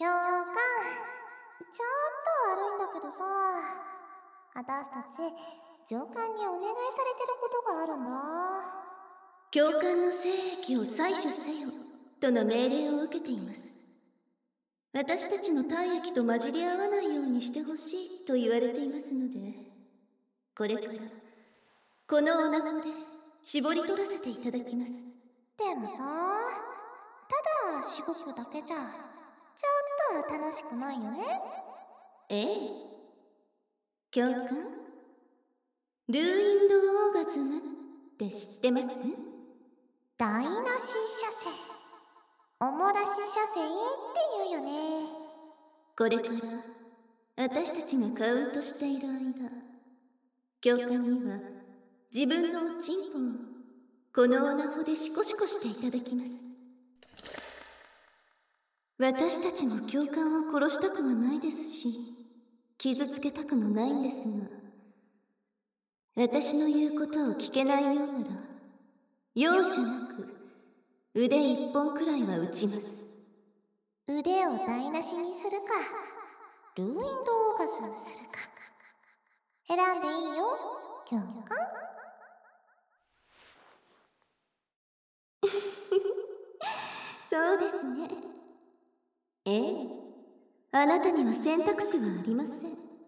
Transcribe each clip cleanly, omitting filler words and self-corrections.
教官、ちょっと悪いんだけどさ、私たち上官にお願いされてることがあるんだ。 教官の精液を採取せよとの命令を受けています。私たちの体液と混じり合わないようにしてほしいと言われていますので、これからこの女子で絞り取らせていただきます。 でもさ、ただしごくだけじゃちょっと楽しくないよね。 ええ。教官、ルーインドオーガズムって知ってます？ 台無し射精、おもらし射精って言うよね。 これから私たちがカウントしている間、教官には自分のおちんぽをこのオナホでシコシコしていただきます。私たちも教官を殺したくはないですし、傷つけたくもないんですが、私の言うことを聞けないようなら、容赦なく腕一本くらいは打ちます。 腕を台無しにするか、ルーインドオーガズムするか、選んでいいよ、教官。 そうですね。ええ、あなたには選択肢はありません。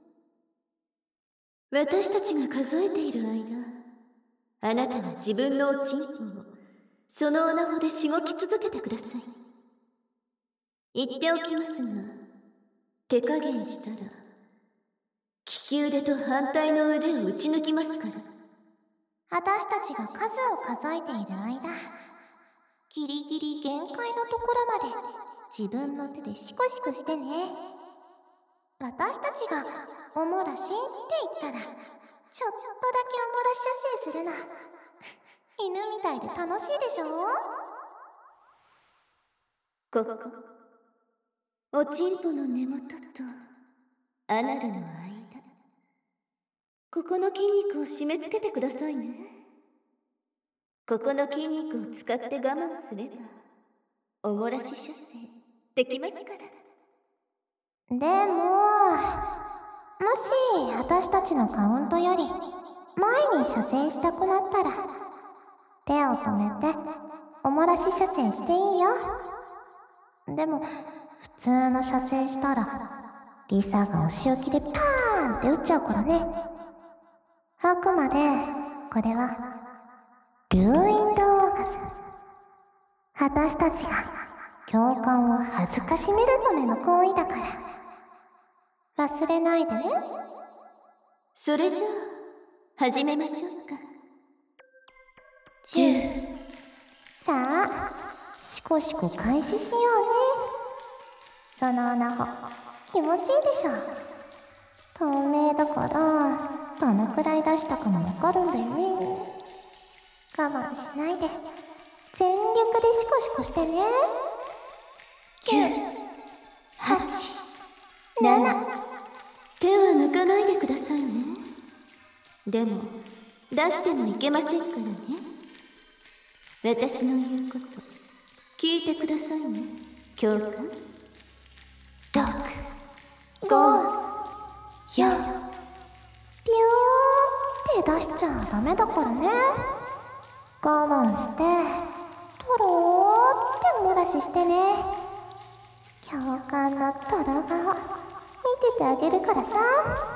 私たちが数えている間、あなたは自分のおちんぽをそのオナホでしごき続けてください。言っておきますが、手加減したら利き腕と反対の腕を打ち抜きますから。 私たちが数を数えている間、ギリギリ限界のところまで自分の手でシコシコしてね。私たちがおもらしって言ったら、ちょっとだけおもらし射精するの。犬みたいで楽しいでしょ？ ここ、おちんぽの根元とアナルの間、ここの筋肉を締め付けてくださいね。ここの筋肉を使って我慢すればおもらし射精できますから。 でもし私たちのカウントより前に射精したくなったら、手を止めておもらし射精していいよ。でも普通の射精したらリサがお仕置きでパーンって打っちゃうからね。あくまでこれはルーインドオーガズム、私たちが教官を恥ずかしめるための行為だから忘れないでね。 それじゃあ始めましょうか。10。 さあシコシコ開始しようね。そのオナホ気持ちいいでしょ。透明だからどのくらい出したかもわかるんだよね。我慢しないで全力でシコシコしてね。 9、8、7。手は抜かないでくださいね。でも出してもいけませんからね。私の言うこと聞いてくださいね、教官。6、5、4。 ピューって出しちゃダメだからね。我慢してとろーっておもらししてね。教官のとろ顔見ててあげるからさ。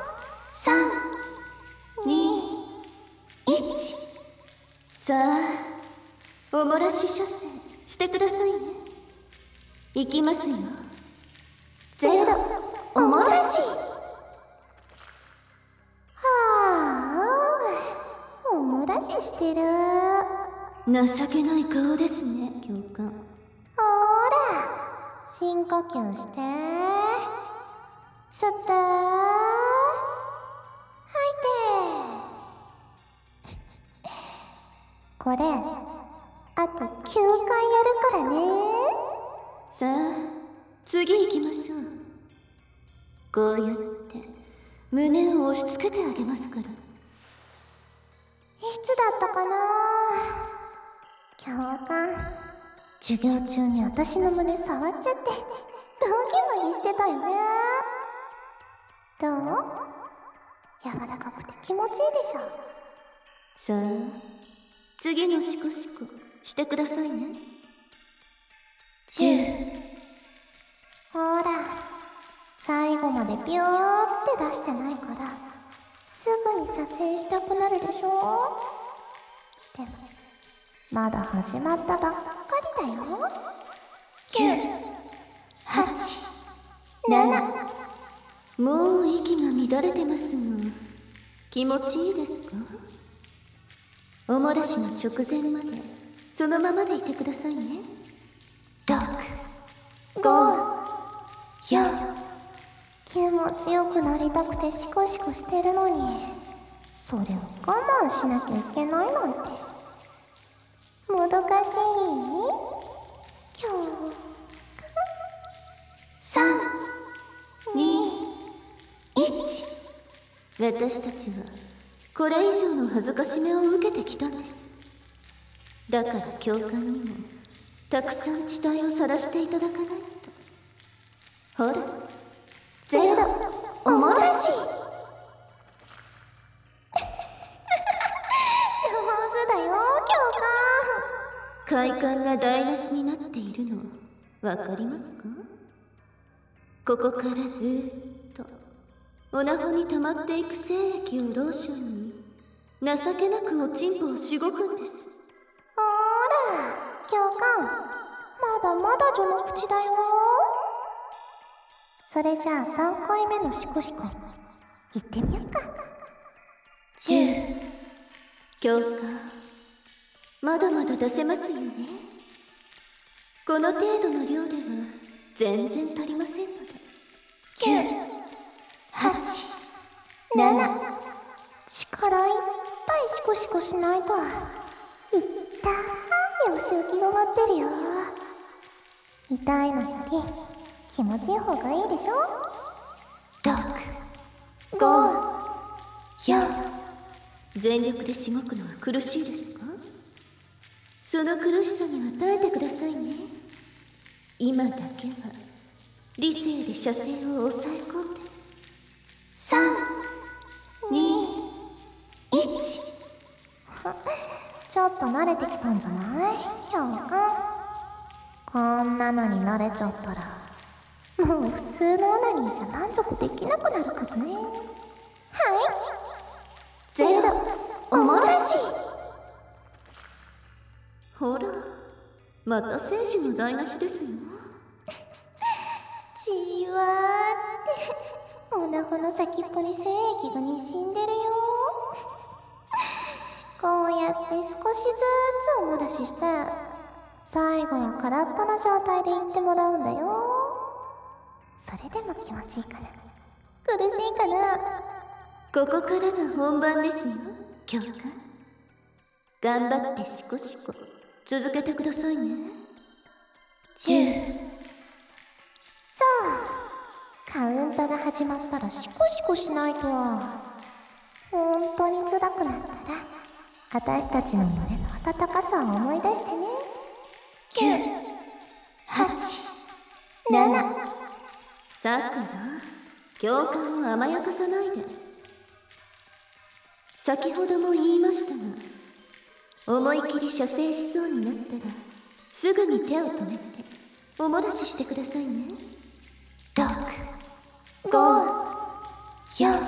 3、2、1。さあおもらし射精してくださいね。いきますよ。0、おもらし。 おもらししてる。 情けない顔ですね、教官。 ほーら深呼吸して吸って吐いてこれあと9回やるからね。 さあ次行きましょう。こうやって胸を押し付けてあげますから。 いつだったかな。教官授業中に私の胸触っちゃって道着も一緒にだよね。どう？柔らかくて気持ちいいでしょ。 さあ、次のシコシコしてくださいね。10。 ほら、最後までビューって出してないからすぐに射精したくなるでしょ。でもまだ始まったばっかりだよ。 9、8、7。もう息が乱れてますが、気持ちいいですか？お漏らしの直前までそのままでいてくださいね。6、5、4。 気持ちよくなりたくてシコシコしてるのに、それを我慢しなきゃいけないなんてもどかしい。今日 3、2、1。私たちはこれ以上の恥ずかしめを受けてきたんです。だから教官にもたくさん地帯を晒していただかないと。ほら、ゼロお漏らし。 上手だよ、教官。 快感が台無しになっているのわかりますか？ここからずーっとおなほに溜まっていく精液をローションに情けなくおちんぽをしごくんです。 ほら、教官、まだまだ序の口だよ。それじゃあ3回目のシコシコ行ってみようか。 10。教官、まだまだ出せますよね。この程度の量では全然足りませんので。9、8、7。 力いっぱいシコシコしないと。いったー、よしよし広がってるよ。痛いのより気持ちいい方がいいでしょ。 6、5、4。全力でしごくのは苦しいですか？その苦しさには耐えてくださいね。今だけは理性で射精を抑え込んで。3、2、1。 ちょっと慣れてきたんじゃない？教官。こんなのに慣れちゃったらもう普通のオナニーじゃ満足できなくなるかもね。はい、 ゼロお漏らし。ほら、また精子の台無しですよ。 じわーっておなほの先っぽに精液がにじんでるよ。こうやって少しずつお漏らしして最後は空っぽな状態で言ってもらうんだよ。それでも気持ちいいかな？苦しいかな？ ここからが本番ですよ、教官。頑張ってシコシコ続けてくださいね。10。 そう、カウントが始まったらシコシコしないと。本当に辛くなったら私たちの胸の温かさを思い出してね。 9、8、7。さくら、教官を甘やかさないで。先ほども言いましたが、思い切り射精しそうになったらすぐに手を止めてお漏らししてくださいね。6、5、4。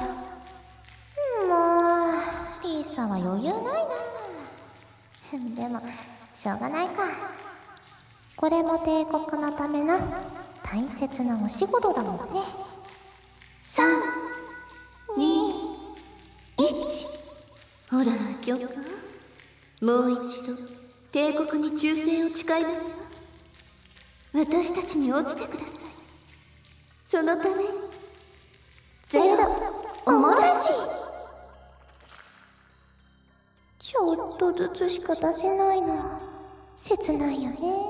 もうリーサは余裕ないな。でもしょうがないか。これも帝国のための大切なお仕事だもんね。 3、2、1。ほら、教官、もう一度帝国に忠誠を誓いましょう。私たちに落ちてください。そのためにゼロお漏らし。 ちょっとずつしか出せないの切ないよね。苦しいよね。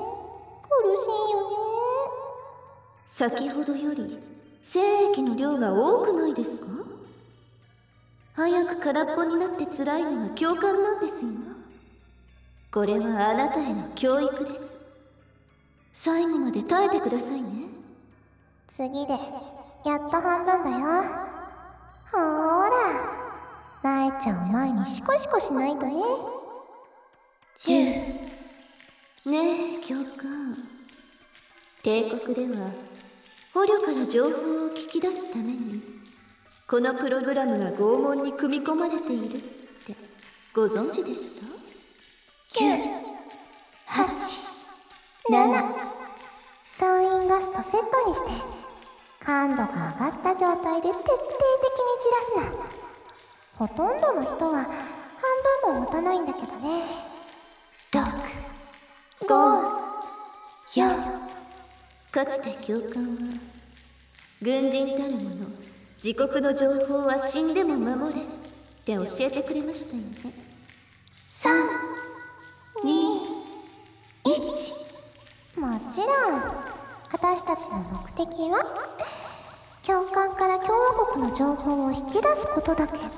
先ほどより精液の量が多くないですか？早く空っぽになって辛いのは教官なんですよ。これはあなたへの教育です。最後まで耐えてくださいね。 次でやっと半分だよ。ほーら、なえちゃん前にシコシコしないとね。 10。ねえ教官、帝国では捕虜から情報を聞き出すためにこのプログラムが拷問に組み込まれているってご存知でした？ 9、8、7。総員ガスとセットにして感度が上がった状態で徹底的に散らすな。ほとんどの人は半分も持たないんだけどね。 6、5、4。かつて教官は軍人たる者自国の情報は死んでも守れって教えてくれましたよね。 3、2、1。もちろん私たちの目的は教官から共和国の情報を引き出すことだけど、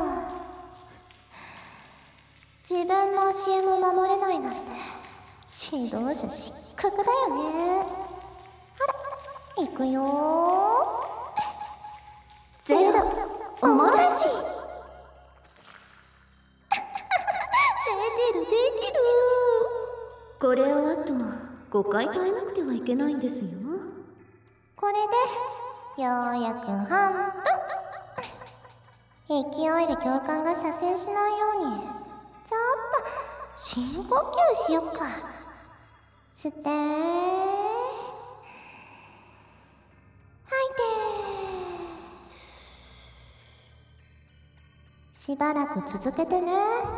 自分の教えも守れないなんて指導者失格だよね。あら、いくよー。ゼロおもらし。出てる。 これをあと5回耐えなくてはいけないんですよ。 これでようやく半分。勢いで教官が射精しないようにちょっと深呼吸しよっか。吸って吐いて。しばらく続けてね。あ、ね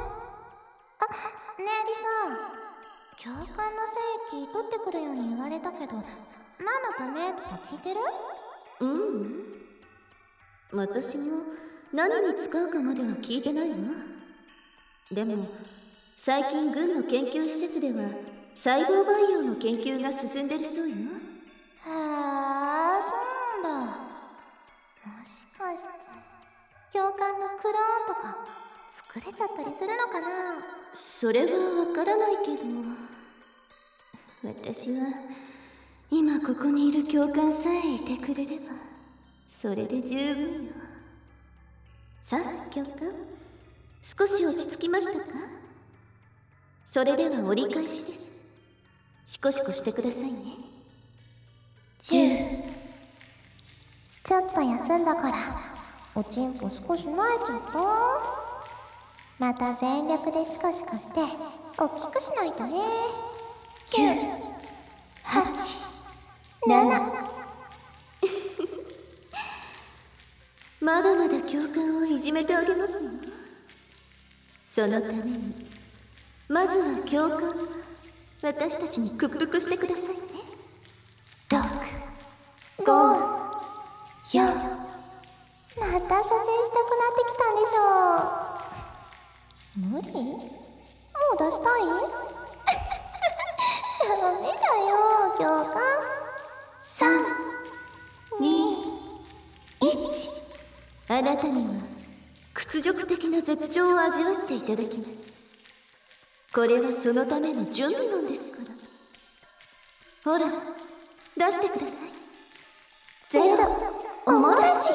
えリサ、教官の精液取ってくるように言われたけど何のためとか聞いてる？ 私も何に使うかまでは聞いてないわ。でも最近軍の研究施設では細胞培養の研究が進んでるそうよ。 へえ、そうなんだ。もしかして教官のクローンとか作れちゃったりするのかな？ それはわからないけど、私は今ここにいる教官さえいてくれればそれで十分よ。さあ教官、少し落ち着きましたか？それでは折り返しです。シコシコしてくださいね。 10。ちょっと休んだからおちんぽ少し慣れちゃった。また全力でシコシコしておっきくしないとね。9、8、7。 まだまだ教官をいじめてあげますよ。そのためにまずは教官は私たちに屈服してくださいね。 6、5、4。また射精したくなってきたんでしょう。無理？もう出したい？ダメだよ教官。3、2、1。 あなたには屈辱的な絶頂を味わっていただきます。これはそのための準備なんですから。ほら出してください。 ゼロおもらし。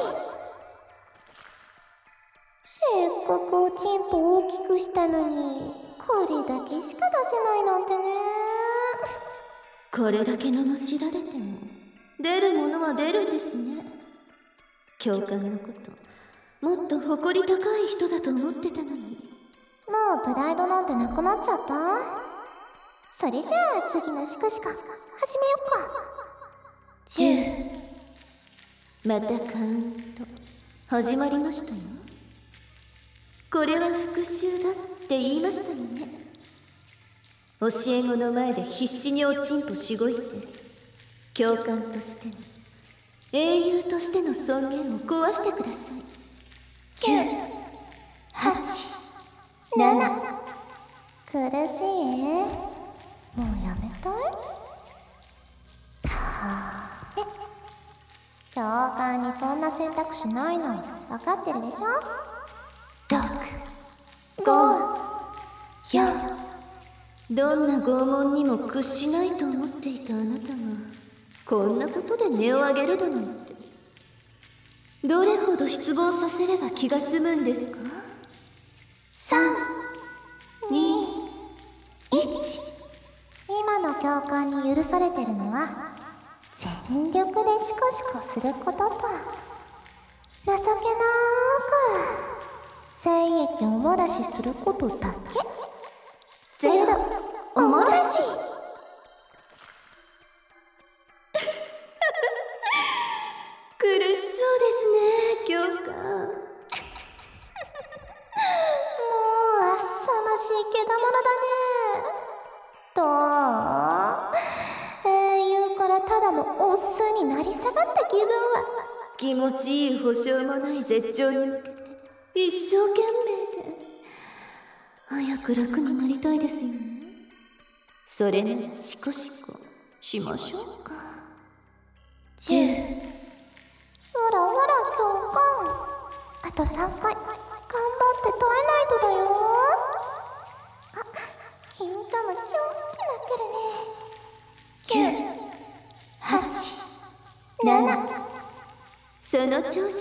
せっかくおちんぽ大きくしたのにこれだけしか出せないなんてね。 これだけ罵られても出るものは出るんですね。教官のこともっと誇り高い人だと思ってたのに。 もうプライドなんてなくなっちゃった？それじゃあ次のシコシコ始めよっか。 10。またカウント始まりましたよ。これは復讐だって言いましたよね。教え子の前で必死におちんぽしごいて教官としての英雄としての尊厳を壊してください。 9、8、7。苦しい？もうやめたい？教官にそんな選択肢ないの分かってるでしょ。 6、5、4。どんな拷問にも屈しないと思っていたあなたがこんなことで音を上げるだなんて。どれほど失望させれば気が済むんですか。 3、2、1。今の教官に許されてるのは全力でシコシコすることと、情けなーく精液をおもらしすることだけ。ゼロおもらし。 苦しそうですね、教官。 もうあっさましいけだものだね。どう？英雄からただのオスになり下がった気分は。 気持ちいい保証もない絶頂に向けて一生懸命で、早く楽になりたいですよね。それならシコシコしましょうか。10。 ほらほら教官、あと3回頑張って耐えないとだよ。あ、金玉ヒョンってなってるね。9、8、7。 その調子です。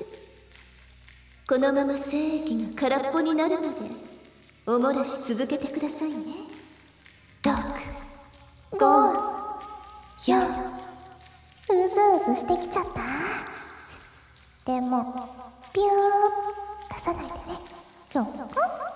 このまま精液が空っぽになるまでおもらし続けてくださいね。6、5、4。 うずうずしてきちゃった。でもビュー出さないでね、教官。もう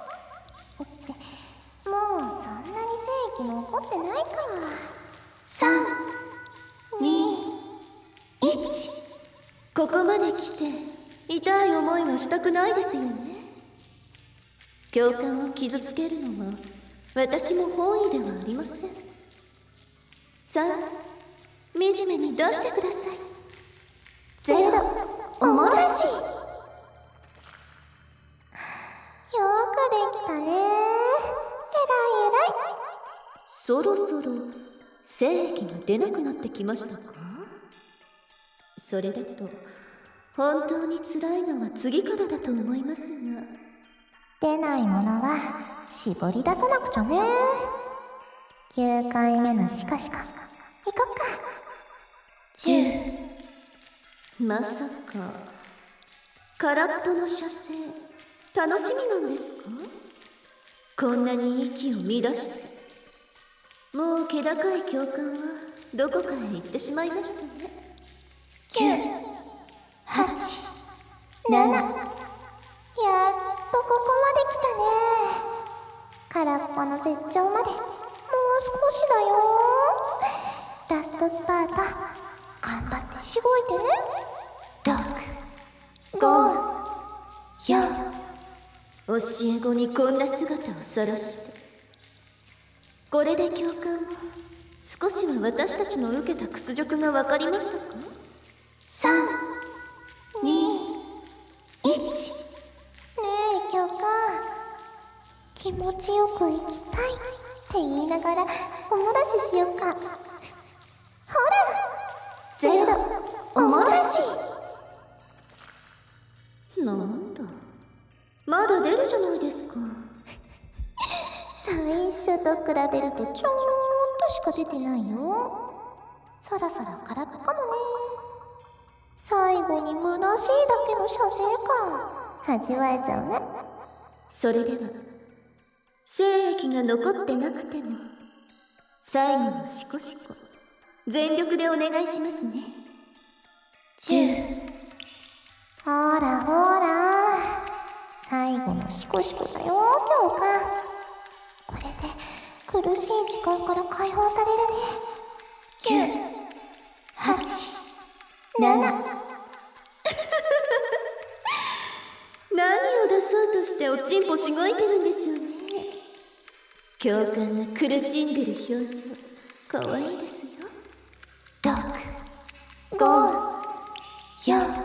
そんなに精液も起こってないか。3、2、1。 ここまで来て痛い思いはしたくないですよね。教官を傷つけるのは私も本意ではありません。さあ、惨めに出してください。 ゼロおもらし。よくできたね。えらいえらい。 そろそろ精液が出なくなってきましたか。それだと本当に辛いのは次からだと思いますが。 出ないものは絞り出さなくちゃね。9回目のシコシコ行こっか。 10。まさか空っぽの射精楽しみなんですか。こんなに息を乱して。もう気高い教官はどこかへ行ってしまいましたね。 9、8、7。やっとここまで来たね。空っぽの絶頂までもう少しだよ。ラストスパート頑張ってしごいてね。 6、5、4。教え子にこんな姿を晒して。これで教官も少しは私たちの受けた屈辱が分かりましたか。 3、2、1。ねえ教官、気持ちよく生きたいって言いながらおもらししようか。ほらゼロおもらし。 なんだ、まだ出るじゃないですか。 最初と比べるとちょっとしか出てないよ。そろそろ空っぽかもね。最後に虚しいだけの射精感味わえちゃうね。 それでは精液が残ってなくても最後のシコシコ全力でお願いしますね。10。 ほらほら、最後のシコシコだよ教官。これで苦しい時間から解放されるね。9、8、7。 何を出そうとしておちんぽしごいてるんでしょうね。教官が苦しんでる表情かわいいですよ。6、5、4。 そんなに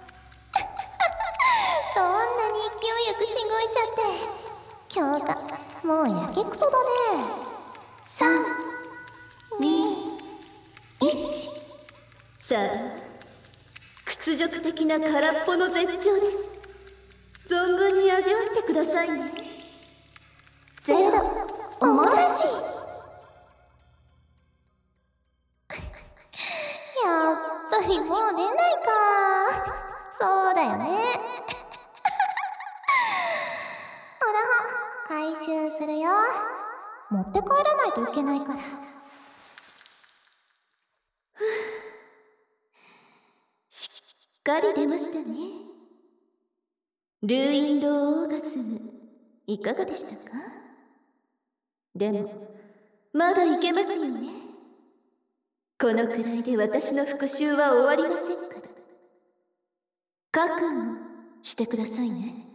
勢いよくしごいちゃって教官もうやけくそだね。3、2、1。 さあ、屈辱的な空っぽの絶頂です。存分に味わってくださいね。 ゼロおもらし。 う出ないか。そうだよね。ほら、回収するよ。持って帰らないといけないから。 しっかり出ましたね。ルーインドオーガズム、いかがでしたか？でもまだいけますよね。このくらいで私の復讐は終わりませんから。覚悟してくださいね。